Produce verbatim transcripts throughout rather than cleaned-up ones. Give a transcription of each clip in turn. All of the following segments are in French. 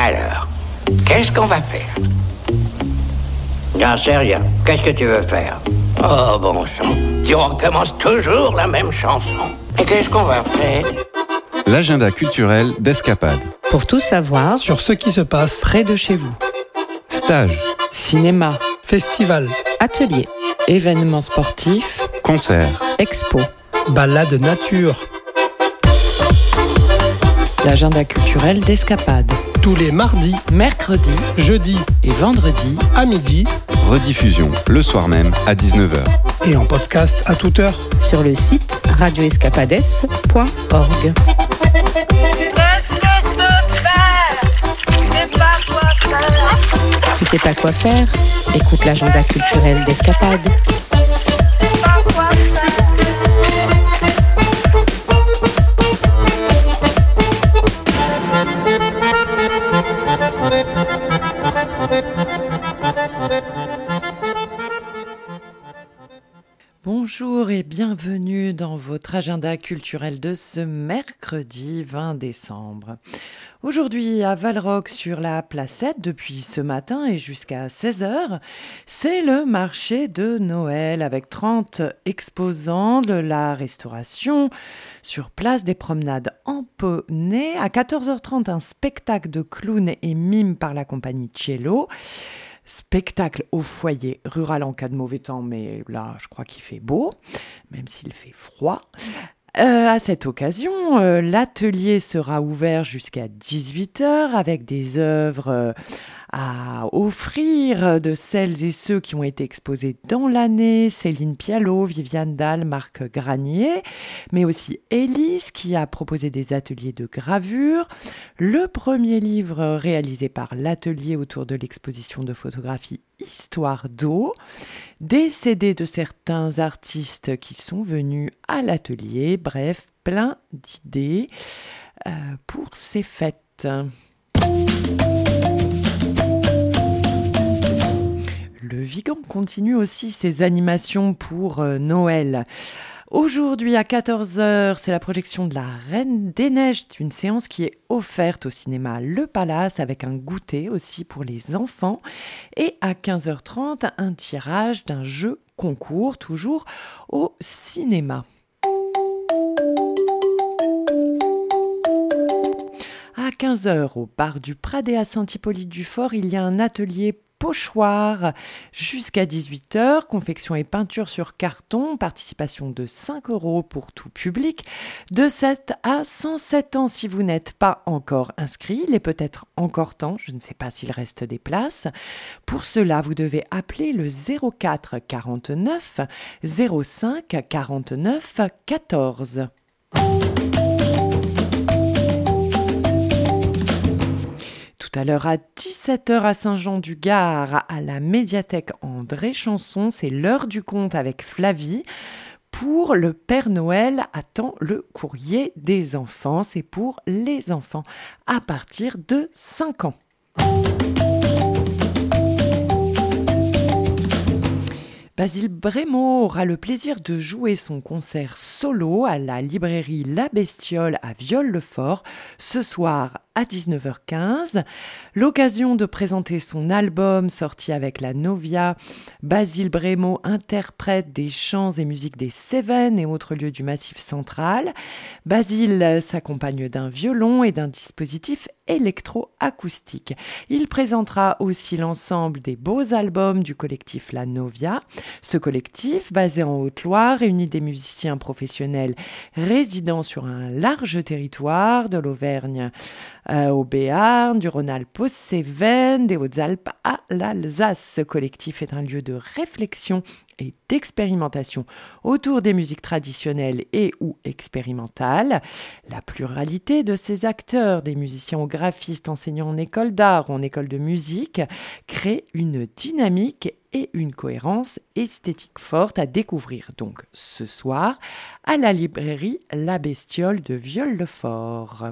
Alors, qu'est-ce qu'on va faire? J'en sais rien. Qu'est-ce que tu veux faire? Oh, bon sang, tu recommences toujours la même chanson. Et qu'est-ce qu'on va faire? L'agenda culturel d'Escapade. Pour tout savoir sur ce qui se passe près de chez vous. Stage, Cinéma, festival, atelier, événements sportifs, concert, expo, balade nature. L'agenda culturel d'Escapade. Tous les mardis, Mercredis, jeudis et vendredis à midi. rediffusion le soir même à dix-neuf heures. Et en podcast à toute heure. sur le site radio escapades point org. Tu sais pas quoi faire? Écoute l'agenda culturel d'Escapade. Bonjour et bienvenue dans votre agenda culturel de ce mercredi vingt décembre. Aujourd'hui à Valrock sur la Placette, depuis ce matin et jusqu'à seize heures, c'est le marché de Noël avec trente exposants de la restauration sur place des promenades en poney. À quatorze heures trente, un spectacle de clowns et mimes par la compagnie Cello. Spectacle au foyer rural en cas de mauvais temps, mais là, je crois qu'il fait beau, même s'il fait froid. Euh, à cette occasion, euh, l'atelier sera ouvert jusqu'à dix-huit heures avec des œuvres euh, à offrir de celles et ceux qui ont été exposés dans l'année. Céline Pialot, Viviane Dalle, Marc Granier, mais aussi Élise qui a proposé des ateliers de gravure. Le premier livre réalisé par l'atelier autour de l'exposition de photographie Histoire d'eau. Des C D de certains artistes qui sont venus à l'atelier. Bref, plein d'idées euh, pour ces fêtes. Le Vigan continue aussi ses animations pour euh, Noël. Aujourd'hui à quatorze heures, c'est la projection de la Reine des Neiges, une séance qui est offerte au cinéma Le Palace avec un goûter aussi pour les enfants. Et à quinze heures trente, un tirage d'un jeu concours, toujours au cinéma. À quinze heures, au bar du Pradet à Saint-Hippolyte-du-Fort, il y a un atelier pochoir jusqu'à dix-huit heures, confection et peinture sur carton, participation de cinq euros pour tout public, de sept à cent sept ans si vous n'êtes pas encore inscrit. Il est peut-être encore temps, je ne sais pas s'il reste des places. Pour cela, vous devez appeler le zéro quatre quarante-neuf zéro cinq quarante-neuf quatorze. Tout à l'heure à dix-sept heures à Saint-Jean-du-Gard, à la médiathèque André Chanson, c'est l'heure du conte avec Flavie. Pour le Père Noël attend le courrier des enfants. C'est pour les enfants à partir de cinq ans. Basile Brémaud aura le plaisir de jouer son concert solo à la librairie La Bestiole à Viol-le-Fort ce soir à dix-neuf heures quinze. L'occasion de présenter son album sorti avec la Novia. Basile Brémaud interprète des chants et musiques des Cévennes et autres lieux du Massif central. Basile s'accompagne d'un violon et d'un dispositif électro-acoustique. Il présentera aussi l'ensemble des beaux albums du collectif La Novia. Ce collectif, basé en Haute-Loire, réunit des musiciens professionnels résidant sur un large territoire, de l'Auvergne euh, au Béarn, du Rhône-Alpes aux Cévennes, des Hautes-Alpes à l'Alsace. Ce collectif est un lieu de réflexion et d'expérimentation autour des musiques traditionnelles et ou expérimentales. La pluralité de ces acteurs, des musiciens aux graphistes, enseignants en école d'art ou en école de musique, crée une dynamique et une cohérence esthétique forte à découvrir donc ce soir à la librairie La Bestiole de Viol-le-Fort.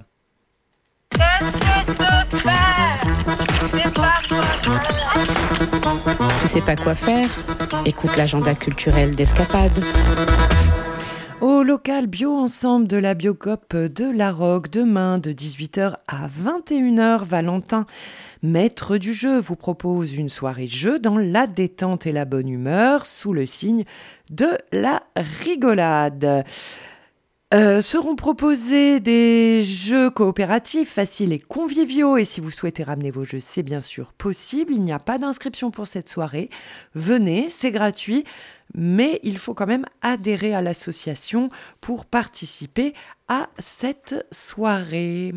Tu sais pas quoi faire? Écoute l'agenda culturel d'Escapade. Au Au local Bio Ensemble de la Biocoop de La Roque, demain de dix-huit heures à vingt et une heures, Valentin, maître du jeu, vous propose une soirée jeu dans la détente et la bonne humeur, sous le signe de la rigolade. Euh, seront proposés des jeux coopératifs faciles et conviviaux, et si vous souhaitez ramener vos jeux, c'est bien sûr possible. Il n'y a pas d'inscription pour cette soirée. Venez, c'est gratuit, mais il faut quand même adhérer à l'association pour participer à cette soirée.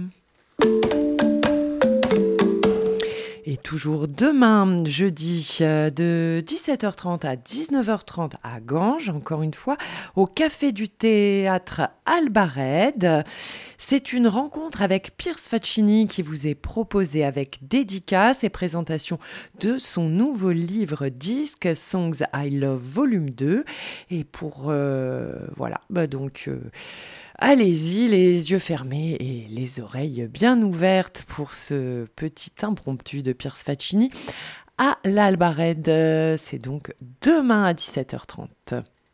Et toujours demain, jeudi, de dix-sept heures trente à dix-neuf heures trente à Ganges, encore une fois, au Café du Théâtre Albared. C'est une rencontre avec Pierce Faccini qui vous est proposée avec dédicace et présentation de son nouveau livre disque Songs I Love Volume deux. Et pour, euh, voilà, bah donc... Euh, allez-y, les yeux fermés et les oreilles bien ouvertes pour ce petit impromptu de Pierce Faccini à l'Albared. C'est donc demain à dix-sept heures trente.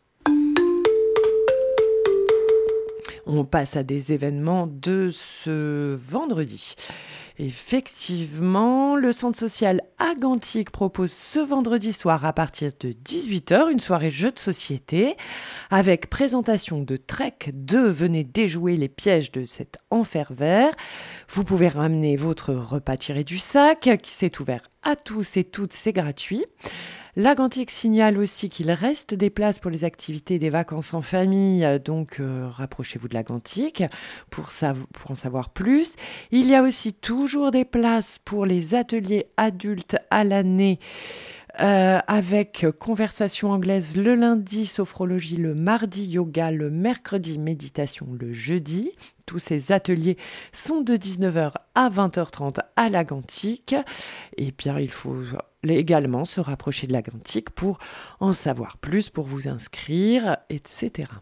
On passe à des événements de ce vendredi. Effectivement, le centre social Agantic propose ce vendredi soir à partir de dix-huit heures une soirée jeu de société avec présentation de Trek deux. Venez déjouer les pièges de cet enfer vert. Vous pouvez ramener votre repas tiré du sac qui s'est ouvert à tous et toutes, c'est gratuit. L'Agantic signale aussi qu'il reste des places pour les activités des vacances en famille, donc euh, rapprochez-vous de l'Agantic pour, sav- pour en savoir plus. Il y a aussi toujours des places pour les ateliers adultes à l'année, euh, avec conversation anglaise le lundi, sophrologie le mardi, yoga le mercredi, méditation le jeudi. Tous ces ateliers sont de dix-neuf heures à vingt heures trente à l'Agantic. Et bien, il faut également se rapprocher de l'Agantic pour en savoir plus, pour vous inscrire, et cetera.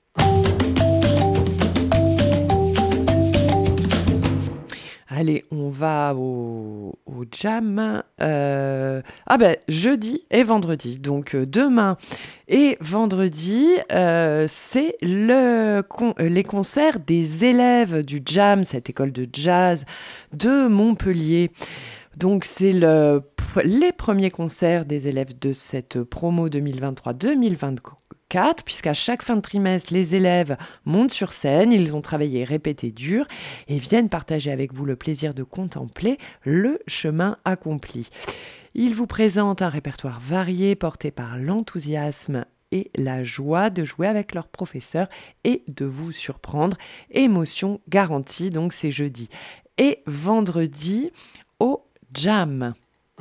Allez, on va au, au jam. Euh, ah ben, jeudi et vendredi. Donc, euh, demain et vendredi, euh, c'est le con, euh, les concerts des élèves du jam, cette école de jazz de Montpellier. Donc, c'est le, les premiers concerts des élèves de cette promo deux mille vingt-trois deux mille vingt-quatre, puisqu'à chaque fin de trimestre, les élèves montent sur scène, ils ont travaillé et répété dur et viennent partager avec vous le plaisir de contempler le chemin accompli. Ils vous présentent un répertoire varié porté par l'enthousiasme et la joie de jouer avec leurs professeurs et de vous surprendre. Émotion garantie, donc c'est jeudi et vendredi au Jam.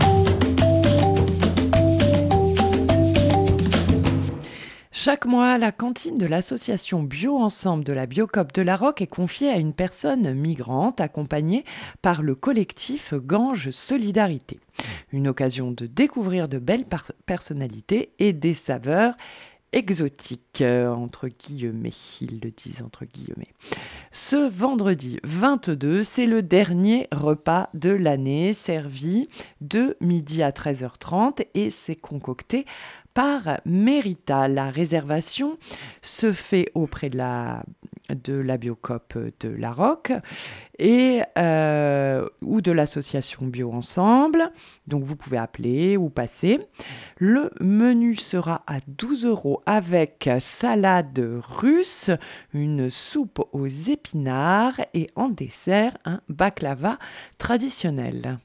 Chaque mois, la cantine de l'association Bio Ensemble de la Biocoop de La Roque est confiée à une personne migrante accompagnée par le collectif Ganges Solidarité. Une occasion de découvrir de belles par- personnalités et des saveurs exotiques, euh, entre guillemets, ils le disent entre guillemets. Ce vendredi vingt-deux, c'est le dernier repas de l'année, servi de midi à treize heures trente et c'est concocté par Merita. La réservation se fait auprès de la, de la Biocoop de La Roque et, euh, ou de l'association Bio Ensemble. Donc vous pouvez appeler ou passer. Le menu sera à douze euros avec salade russe, une soupe aux épinards et en dessert un baklava traditionnel.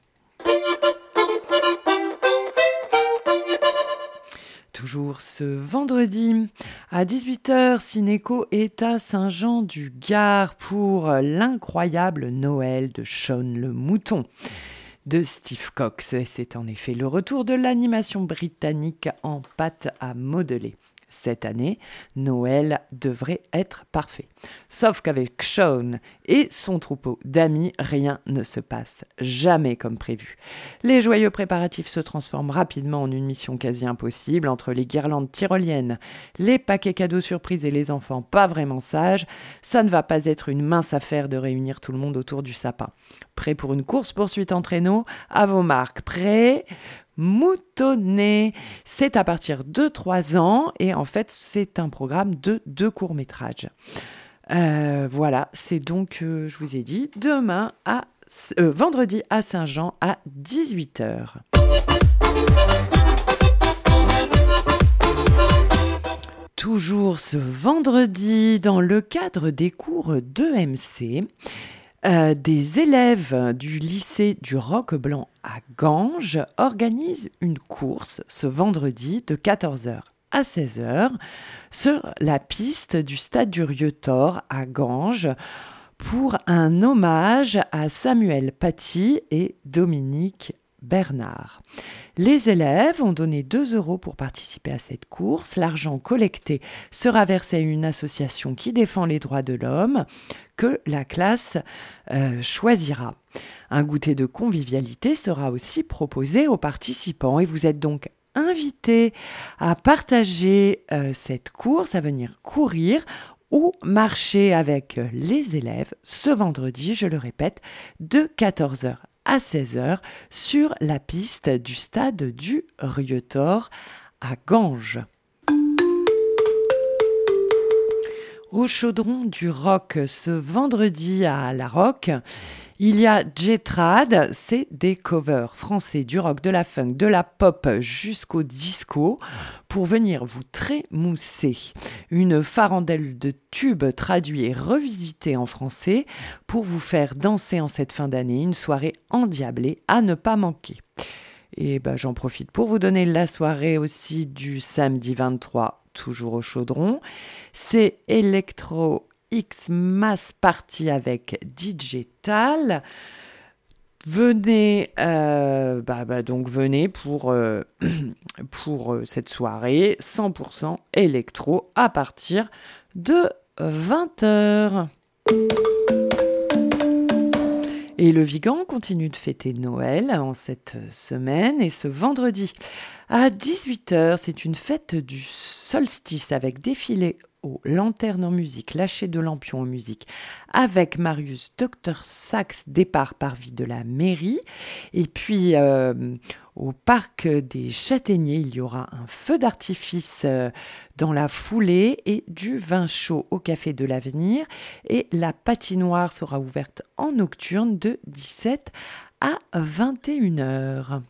Toujours ce vendredi, à dix-huit heures, Cinéco est à Saint-Jean-du-Gard pour l'incroyable Noël de Sean le Mouton de Steve Cox. C'est en effet le retour de l'animation britannique en pâte à modeler. Cette année, Noël devrait être parfait. Sauf qu'avec Sean et son troupeau d'amis, rien ne se passe jamais comme prévu. Les joyeux préparatifs se transforment rapidement en une mission quasi impossible entre les guirlandes tyroliennes, les paquets cadeaux surprises et les enfants pas vraiment sages. Ça ne va pas être une mince affaire de réunir tout le monde autour du sapin. Prêt pour une course-poursuite en traîneau? À vos marques. Prêt? Moutonnet. C'est à partir de trois ans et en fait, c'est un programme de deux courts-métrages. Euh, voilà, c'est donc, euh, je vous ai dit, demain à euh, vendredi à Saint-Jean à dix-huit heures. Toujours ce vendredi, dans le cadre des cours d'E M C, euh, des élèves du lycée du Roc Blanc à Ganges organisent une course ce vendredi de quatorze heures à seize heures sur la piste du stade du Rieu-Thor à Ganges pour un hommage à Samuel Paty et Dominique Bernard. Les élèves ont donné deux euros pour participer à cette course. L'argent collecté sera versé à une association qui défend les droits de l'homme que la classe euh, choisira. Un goûter de convivialité sera aussi proposé aux participants et vous êtes donc invités à partager euh, cette course, à venir courir ou marcher avec les élèves ce vendredi, je le répète, de quatorze heures à seize heures sur la piste du stade du Rieu-Thor à Ganges. Au Chaudron du Rock, ce vendredi à La Roque, il y a Jetrad, c'est des covers français du rock, de la funk, de la pop jusqu'au disco pour venir vous trémousser. Une farandelle de tubes traduits et revisités en français pour vous faire danser en cette fin d'année, une soirée endiablée à ne pas manquer. Et ben, j'en profite pour vous donner la soirée aussi du samedi vingt-trois, toujours au Chaudron. C'est Electro X-Mass Party avec D J Tal. Venez, euh, bah, bah, donc venez pour, euh, pour euh, cette soirée cent pour cent électro à partir de vingt heures. Et le Vigan continue de fêter Noël en cette semaine et ce vendredi à dix-huit heures, c'est une fête du solstice avec défilé aux lanternes en musique, lâcher de lampions en musique, avec Marius docteur Sax, départ parvis de la mairie. Et puis, euh, au parc des Châtaigniers, il y aura un feu d'artifice euh, dans la foulée et du vin chaud au Café de l'Avenir. Et la patinoire sera ouverte en nocturne de dix-sept à vingt et une heures.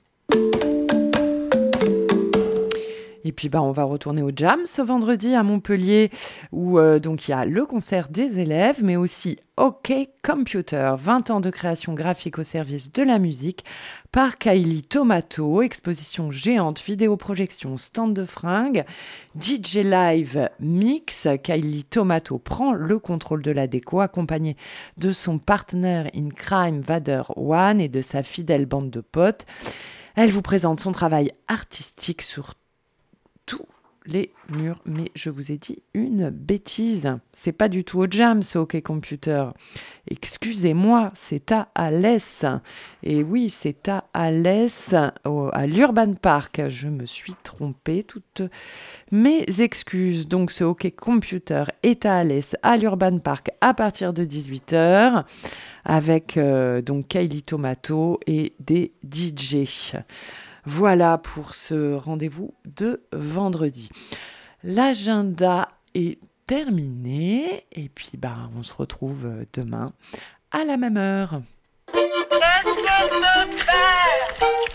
Et puis bah, on va retourner au Jam ce vendredi à Montpellier où euh, donc il y a le concert des élèves mais aussi OK Computer, vingt ans de création graphique au service de la musique par Kylie Tomato, exposition géante, vidéoprojection, stand de fringues, D J live mix. Kylie Tomato prend le contrôle de la déco accompagnée de son partenaire in crime Vader One et de sa fidèle bande de potes. Elle vous présente son travail artistique sur tous les murs, mais je vous ai dit une bêtise. C'est pas du tout au Jam, ce OK Computer. Excusez-moi, c'est à Alès. Et oui, c'est à Alès, au, à l'Urban Park. Je me suis trompée. Toutes mes excuses. Donc, ce OK Computer est à Alès, à l'Urban Park, à partir de dix-huit heures, avec euh, donc Kylie Tomato et des D J. Voilà pour ce rendez-vous de vendredi. L'agenda est terminé et puis bah, on se retrouve demain à la même heure. Qu'est-ce que je peux faire ?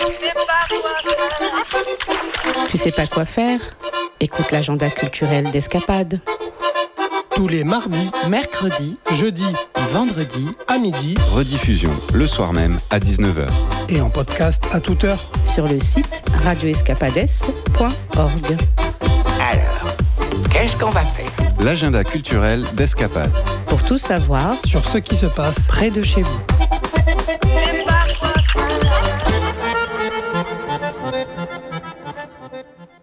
Je sais pas quoi faire. Tu sais pas quoi faire ? Écoute l'agenda culturel d'Escapade. Tous les mardis, Mercredi, jeudis et vendredi à midi Rediffusion le soir même à dix-neuf heures. et en podcast à toute heure. Sur le site radio escapades point org. Alors, qu'est-ce qu'on va faire? L'agenda culturel d'Escapade. Pour tout savoir, Sur ce qui se passe près de chez vous. C'est